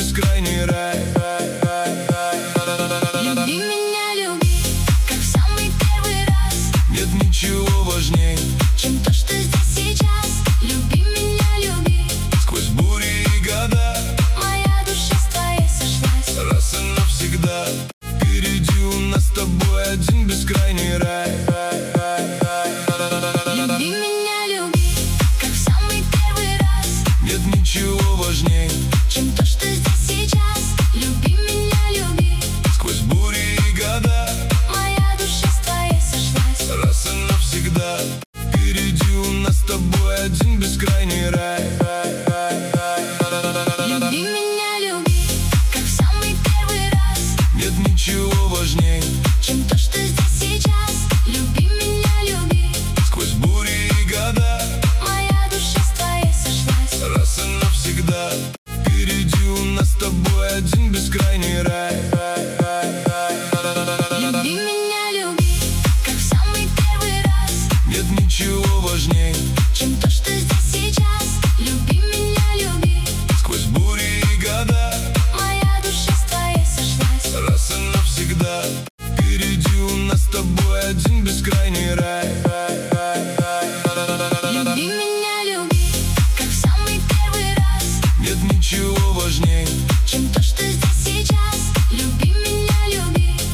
бескрайний рай. Люби меня, люби, как в самый первый раз. Нет ничего важней, чем то, что здесь сейчас. Люби меня, люби, сквозь бури и года. моя душа с твоей сошлась. Раз и навсегда. Впереди у нас с тобой один бескрайний рай. Люби меня, люби, как в самый первый раз. Нет ничего важней, чем то, что здесь сейчас. Люби меня, люби, сквозь бури и года. моя душа с твоей сошлась. Раз и навсегда. Впереди у нас с тобой один бескрайний рай. Люби меня, люби, как в самый первый раз. Нет ничего важней, чем то, что здесь сейчас. Люби меня, люби, сквозь бури и года. моя душа с твоей сошлась. Раз и навсегда. Впереди у нас с тобой один бескрайний рай. Люби меня, люби, как в самый первый раз. Нет ничего важней, чем то, что здесь сейчас. Люби меня, люби, сквозь бури и года. моя душа с твоей сошлась. Раз и навсегда. Впереди у нас с тобой один бескрайний рай. Люби меня, люби, как в самый первый раз. Нет ничего важней,